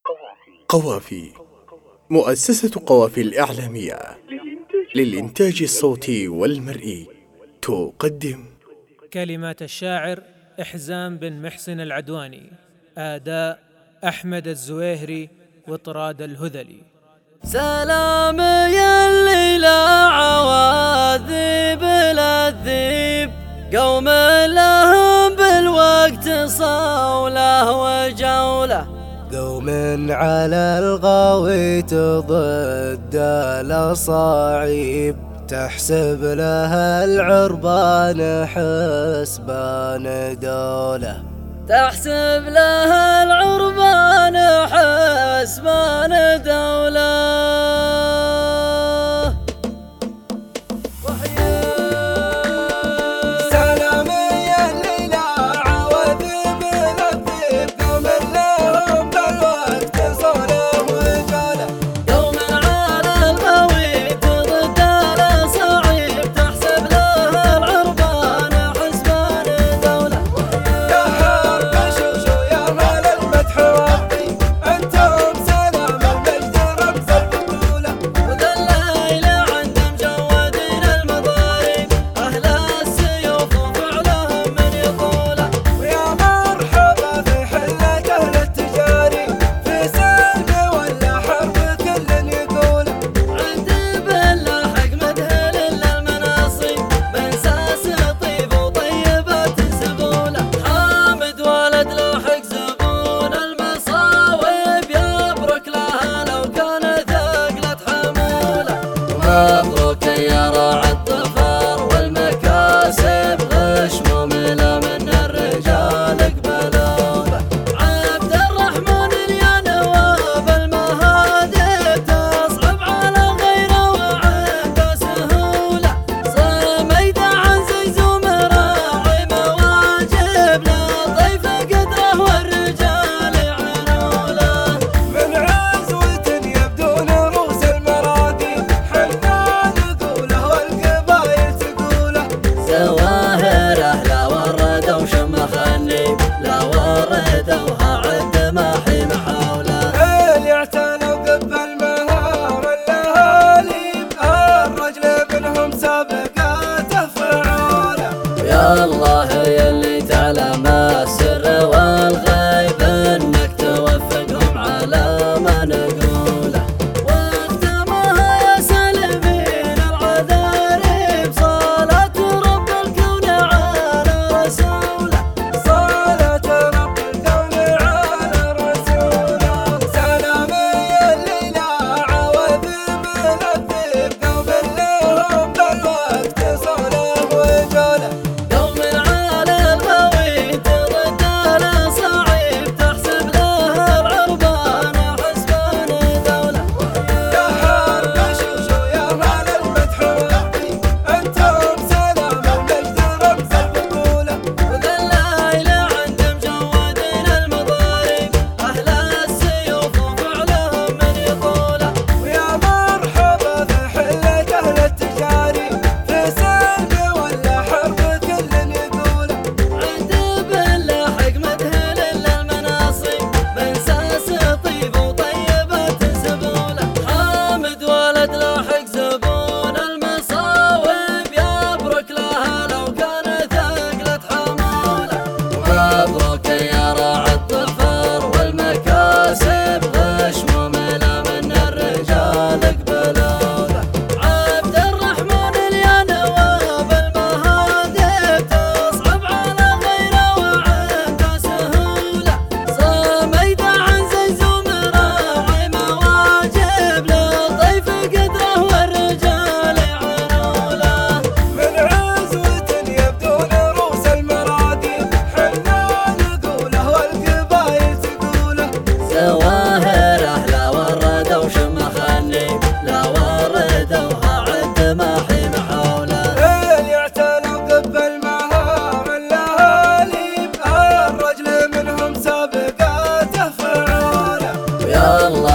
قوافي. مؤسسة قوافي الإعلامية للإنتاج الصوتي والمرئي تقدم كلمات الشاعر إحزام بن محسن العدواني، أداء أحمد الزويهري وطراد الهذلي. سلام يا الليلة عواذب الذيب، قوم لهم بالوقت صولة وجولة، قوم على الغويت ضد الأصاعيب، تحسب لها العربان حسبان دولة، تحسب لها العربان حسبان دولة. مبروك يا راعي الظفر والمكاسب، غش مملة من الرجال اقبلوا به. عبد الرحمن يا نواب المهادب، تصعب على غيره وعنده سهولة، صميد عزيز ومراعي مواجب، لطيف قدره والرجال يعنوله. من عزوة يبدون رؤوس المراقي، زواهره لا وردوا وشمخ النيب، لا وردوها عد ما حين حوله. اللي اعتنوا قب المهار اللهاليب، الرجل منهم سابقاته فعوله. يا الله يا اللي تعلم السر والغيب، انك توفقهم على ما نقوله. واختمها يا سالمين العذاريب، صلاة رب الكون على رسوله، صلاة رب الكون على رسوله. سلام يا الليلة عواذب الذيب، قوم لهم بالوقت صولة وجولة، قوم على الغويت ضد الأصاعيب، تحسب لها العربان حسبان دولة. يا حرب شوشو يا مال المدح والعقي، انتم سلام المجد رمز البطولة، وذا الليلة عند مجودين المضارب، أهل السيوف وفعلهم من يطوله. ويا مرحبا في حلة أهل التجاري، في سلم ولا حرب كل يقوله. عند باللاحق مدهل للمناصب، بنساس طيب وطيبات سبوله، حامد ولد لاحق زبون المصاوب، يبرك لها لو كان ثقلت حموله. مبروك يا راعي الظفر والمكاسب، غش مملة من الرجال اقبلوا به. عبد الرحمن يا نواب المهادب، تصعب على غيره وعنده سهولة، صميد عزيز ومراعي مواجب، لطيف قدره والرجال يعنوله. من عزوة يبدون رؤوس المراقي، حنا نقوله والقبايل تقوله. زواهره لا وردوا وشمخ النيب، لا وردوها عد ما حين حوله. اللي اعتنوا قب المهار اللهاليب، الرجل منهم سابقاته فعوله. يا الله